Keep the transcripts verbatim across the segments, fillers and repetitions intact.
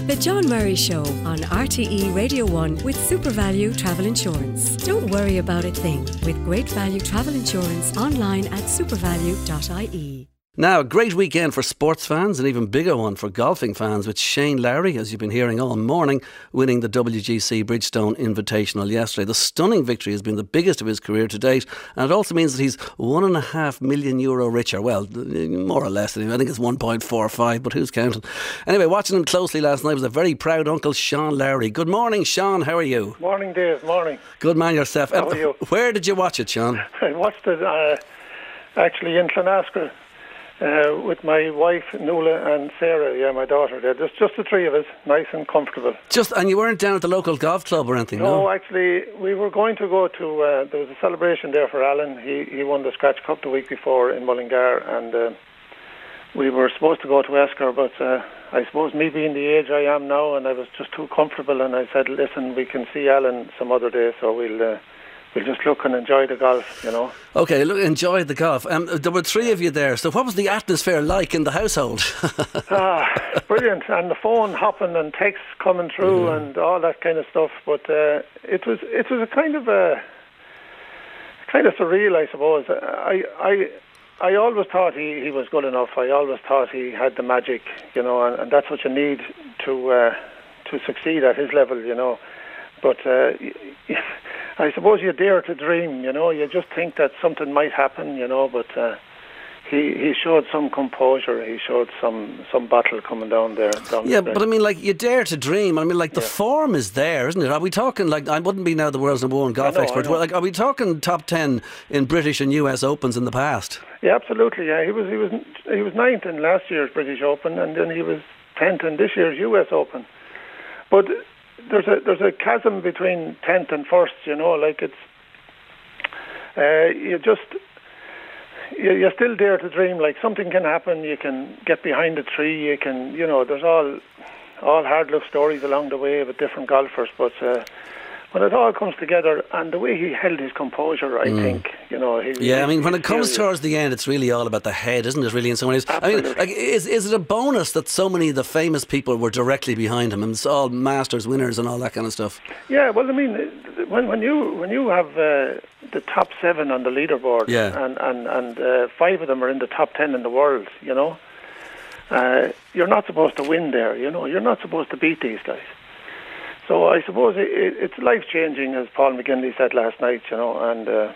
The John Murray Show on R T E Radio one with SuperValue Travel Insurance. Don't worry about a thing with Great Value Travel Insurance online at supervalue dot I E. Now, a great weekend for sports fans, an even bigger one for golfing fans, with Shane Lowry, as you've been hearing all morning, winning the W G C Bridgestone Invitational yesterday. The stunning victory has been the biggest of his career to date, and it also means that he's one and a half million euro richer. Well, more or less. I think it's one point four five, but who's counting? Anyway, watching him closely last night was a very proud uncle, Sean Lowry. Good morning, Sean. How are you? Morning, Dave. Morning. Good man yourself. How are you? Where did you watch it, Sean? I watched it uh, actually in Clonascra. Uh, with my wife, Nuala, and Sarah, yeah, my daughter there. Just just the three of us, nice and comfortable. Just And you weren't down at the local golf club or anything, no? No, actually, we were going to go to, uh, there was a celebration there for Alan. He he won the Scratch Cup the week before in Mullingar, and uh, we were supposed to go to Esker, but uh, I suppose me being the age I am now, and I was just too comfortable, and I said, listen, we can see Alan some other day, so we'll... Uh, We'll just look and enjoy the golf, you know. Okay, look, enjoy the golf. Um, there were three of you there, so what was the atmosphere like in the household? ah, brilliant, and the phone hopping and texts coming through mm. and all that kind of stuff. But uh, it was it was a kind of a kind of surreal, I suppose. I I I always thought he, he was good enough. I always thought he had the magic, you know, and, and that's what you need to uh, to succeed at his level, you know. But uh, I suppose you dare to dream, you know. You just think that something might happen, you know. But uh, he he showed some composure. He showed some some battle coming down there. Down yeah, the but I mean, like, you dare to dream. I mean, like, the yeah. form is there, isn't it? Are we talking, like, I wouldn't be now the world's number one golf I know, expert. I know. Like, are we talking top ten in British and U S Opens in the past? Yeah, absolutely. Yeah, he was he was he was ninth in last year's British Open, and then he was tenth in this year's U S Open. But There's a there's a chasm between tenth and first, you know. Like it's, uh, you just you, you still dare to dream. Like something can happen. You can get behind a tree. You can, you know. There's all all hard luck stories along the way with different golfers. But uh, when it all comes together, and the way he held his composure, I mm. think, you know. He, yeah, he, I mean, when it comes serious. towards the end, it's really all about the head, isn't it? Really, in some ways. Absolutely. I mean, like, is is it a bonus that so many of the famous people were directly behind him, and it's all Masters winners and all that kind of stuff? Yeah, well, I mean, when when you when you have uh, the top seven on the leaderboard, yeah. and and and uh, five of them are in the top ten in the world, you know, uh, you're not supposed to win there. You know, you're not supposed to beat these guys. So I suppose it, it, it's life-changing, as Paul McGinley said last night, you know, and uh,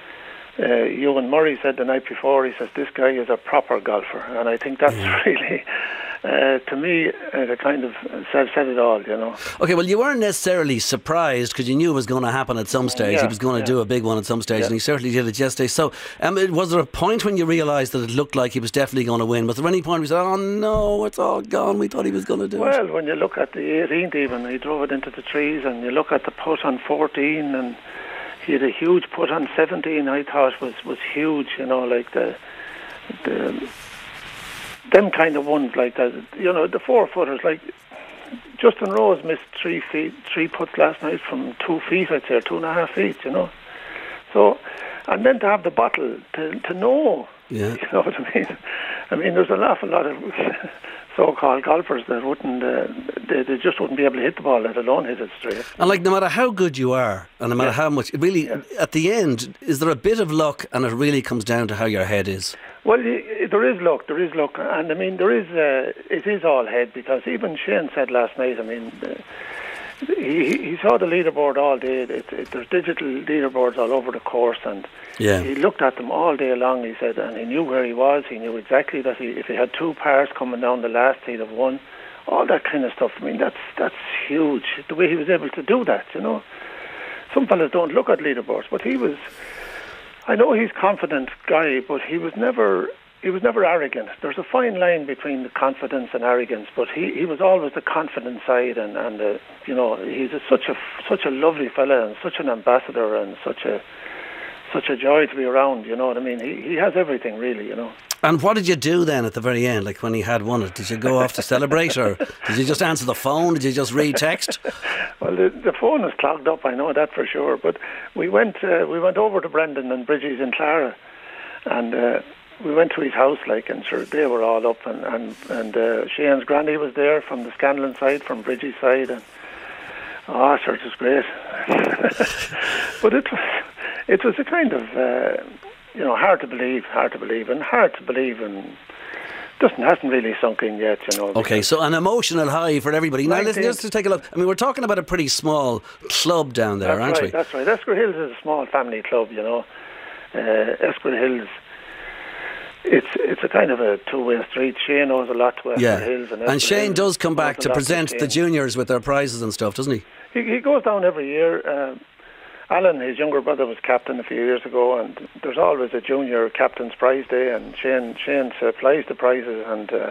uh, Ewan Murray said the night before, he says, this guy is a proper golfer, and I think that's yeah. really, uh, to me, uh, the kind of said, said it all, you know. Okay, well, you weren't necessarily surprised because you knew it was going to happen at some stage. Yeah, he was going to yeah. do a big one at some stage, yeah. and he certainly did it yesterday. So, um, was there a point when you realised that it looked like he was definitely going to win? Was there any point where you said, oh no, it's all gone, we thought he was going to do well, it? Well, when you look at the eighteenth even, he drove it into the trees, and you look at the putt on fourteen, and he had a huge putt on seventeen, I thought was, was huge, you know, like the the them kind of ones like that, you know, the four footers, like Justin Rose missed three feet, three putts last night from two feet, I'd say, two and a half feet, you know. So, and then to have the battle, to to know, yeah. you know what I mean? I mean, there's an awful lot of so-called golfers that wouldn't, uh, they, they just wouldn't be able to hit the ball, let alone hit it straight. And like, no matter how good you are, and no matter yeah. how much, it really, yeah. at the end, is there a bit of luck, and it really comes down to how your head is? Well, there is luck, there is luck, and I mean, there is, uh, it is all head, because even Shane said last night, I mean, uh, he, he saw the leaderboard all day. It, it, there's digital leaderboards all over the course, and yeah. he looked at them all day long, he said, and he knew where he was. He knew exactly that he, if he had two pairs coming down the last, he'd have won. All that kind of stuff. I mean, that's that's huge, the way he was able to do that, you know. Some fellas don't look at leaderboards, but he was, I know he's a confident guy, but he was never... He was never arrogant. There's a fine line between the confidence and arrogance, but he, he was always the confident side, and and uh, you know, he's a, such a such a lovely fella and such an ambassador and such a such a joy to be around. You know what I mean? He he has everything really. You know. And what did you do then at the very end, like when he had won it? Did you go off to celebrate, or did you just answer the phone? Did you just read text? Well, the, the phone was clogged up. I know that for sure. But we went uh, we went over to Brendan and Bridges in Clara, and. Uh, we went to his house, like, and sure, they were all up, and and and uh, Shane's granny was there from the Scanlon side, from Bridges side, and oh, sure, it was great. But it was it was a kind of uh, you know hard to believe, hard to believe, and hard to believe, and doesn't hasn't really sunk in yet, you know. Okay, so an emotional high for everybody. Now, listen, just to take a look. I mean, we're talking about a pretty small club down there, that's aren't right, we? That's right. Esker Hills is a small family club, you know. Uh, Esker Hills. It's it's a kind of a two-way street. Shane owes a lot to Esker yeah. Hills. And, and Shane Hills does come back to present to the juniors with their prizes and stuff, doesn't he? He, he goes down every year. Uh, Alan, his younger brother, was captain a few years ago, and there's always a junior captain's prize day, and Shane Shane supplies the prizes, and uh,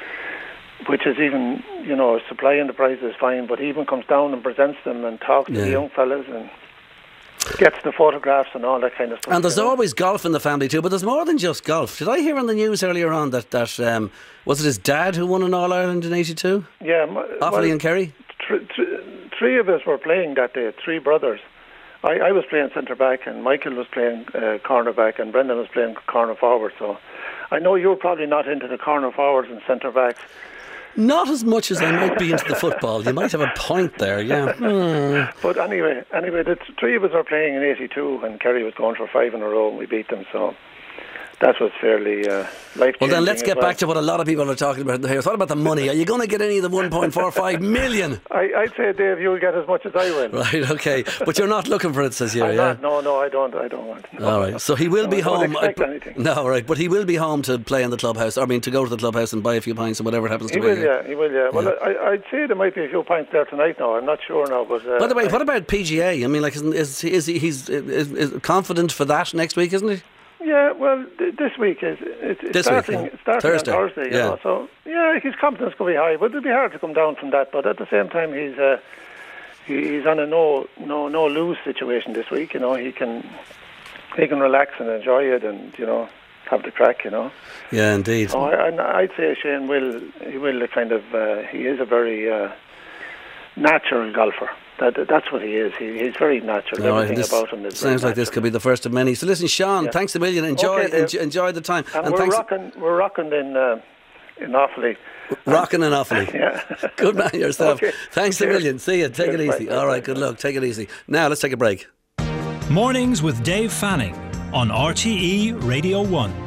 which is even, you know, supplying the prizes is fine, but he even comes down and presents them and talks to yeah. the young fellas and gets the photographs and all that kind of stuff. And there's you know? always golf in the family too, but there's more than just golf. Did I hear on the news earlier on that, that um, was it his dad who won an All-Ireland in eighty-two? Yeah. My, Offaly well, and Kerry? Th- th- three of us were playing that day, three brothers. I, I was playing centre-back, and Michael was playing uh, corner-back, and Brendan was playing corner-forward. So I know you're probably not into the corner-forwards and centre-backs. Not as much as I might be into the football. You might have a point there, yeah. Hmm. But anyway, anyway, the t- three of us were playing in eighty-two, and Kerry was going for five in a row, and we beat them. So that was fairly uh, life-changing. Well, then let's get well. back to what a lot of people are talking about in the house. What about the money? Are you going to get any of the one point four five million? I, I'd say, Dave, you'll get as much as I will. Right, okay. But you're not looking for it, says you, I'm yeah? not, no, no, I don't. I don't want. No, All right. So he will no, be I don't home. expect I, anything. no, right. But he will be home to play in the clubhouse. I mean, to go to the clubhouse and buy a few pints and whatever happens He to be. will, yeah. He will, yeah. Well, Yeah. I, I'd say there might be a few pints there tonight. Now, I'm not sure now, but. Uh, By the way, I, what about P G A? I mean, like, is is, is he he's is, is confident for that next week, isn't he? Yeah, well, th- this week is it's, it's This starting, week, yeah. it's starting Thursday, on Thursday, you yeah. know. So yeah, his confidence could be high, but it'll be hard to come down from that. But at the same time, he's uh, he, he's on a no no no lose situation this week. You know, he can he can relax and enjoy it, and you know, have the crack. You know. Yeah, indeed. So I, I, I'd say Shane will he will kind of uh, he is a very uh, natural golfer. That, that's what he is. He, he's very natural. All right, Everything this about him is sounds very like this natural. could be the first of many. So listen, Sean, Yeah. thanks a million. Enjoy, Okay, Dave. enjoy, enjoy the time. And, and we're thanks, rocking, we're rocking in uh, in Offaly. rocking and awfully. Yeah. Good man yourself. Okay. Thanks a Cheers. million. See you. Take Cheers, it bye, easy. bye, All bye, right. Good bye. luck. Take it easy. Now let's take a break. Mornings with Dave Fanning on R T E Radio one.